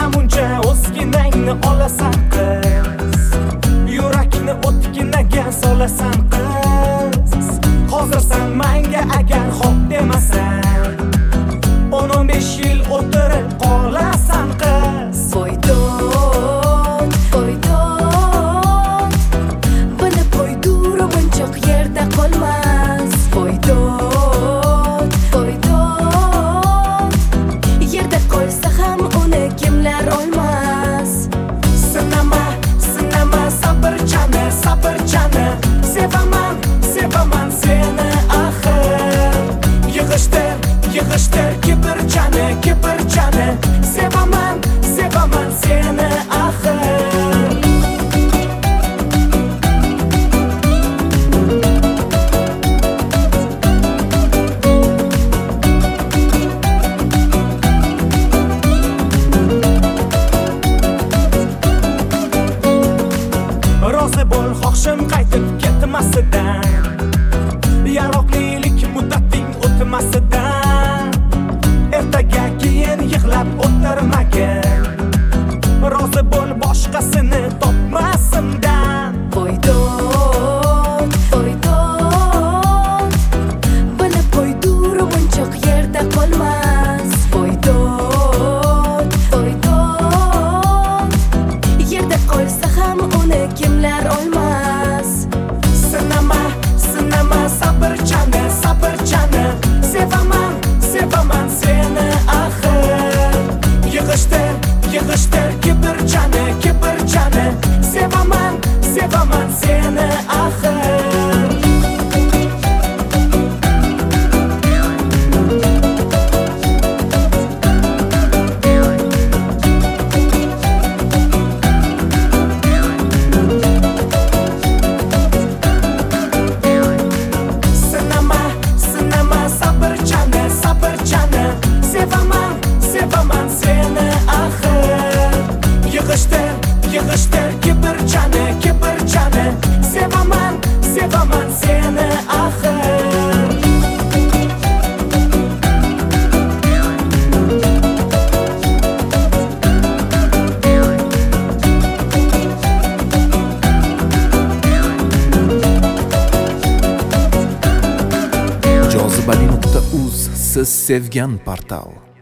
namuncha o'zginangni olasan qiz, yurakni o'tginaga solasan qiz. Hozir sen menga agar xo'p demasan, 10-15 yil o'tirib qolasan qiz. Voydod, voydod, bilib qo'ydur bunchoq yerda qolmas. Voydod, voydod, yerda qolsa ham uni kimlar olmas. Sinama, sinama sabrchani, sabrchani, sevaman, sevaman seni axir. Yig'ishtir, yig'ishtir kibrchani, kibrchani, sevaman, sevaman seni axir. Rozi bo'l xohishim qaytib ketmasidan, yaroqlilik muddating o'tmasidan. Ertaga keyin yig'lab o'tirmagin, rozi bo'l boshqasini topmasimdan. Voydod, voydod, bilib qo'ydur bunchoq yerda qolmas. Voydod, voydod, yerda qolsa ham uni kimlar olmas. Sinama, sinama sabrchani, sabrchani, sevaman, sevaman seni axir. Yig'ishtir, yig'ishtir kibrchani, kibrchani, sevaman, sevaman seni axir. Sinama, sinama sabrchani, sabrchani, sevaman, sevaman seni axir. Yig'ishtir, yig'ishtir kibrchani, kibrchani, sevaman, sevaman seni axir. Jozibali.uz siz sevgan portal.